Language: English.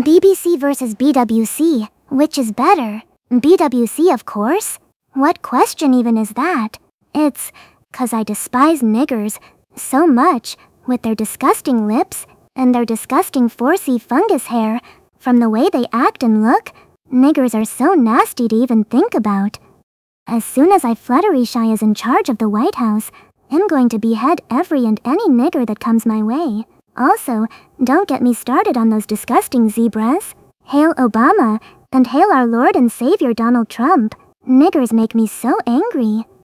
BBC versus BWC. Which is better? BWC, of course. What question even is that? It's 'cause I despise niggers so much, with their disgusting lips and their disgusting 4C fungus hair. From the way they act and look, niggers are so nasty to even think about. As soon as Fluttershy is in charge of the White House, I'm going to behead every and any nigger that comes my way. Also, don't get me started on those disgusting zebras. Hail Obama, and hail our Lord and Savior Donald Trump. Niggers make me so angry.